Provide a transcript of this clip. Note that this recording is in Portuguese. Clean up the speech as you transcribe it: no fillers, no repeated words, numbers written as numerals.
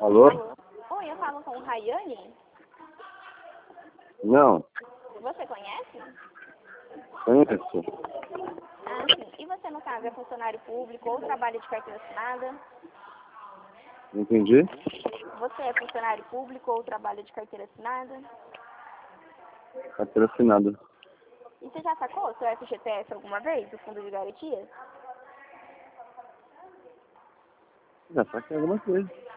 Alô? Oi, eu falo com o Rayane. Não, Você conhece? conheço. Ah, sim. E você, no caso, é funcionário público ou trabalha de carteira assinada? Entendi? Você é funcionário público ou trabalha de carteira assinada? Patrocinado. E você já sacou o seu FGTS alguma vez, o Fundo de Garantia? Já saquei alguma coisa.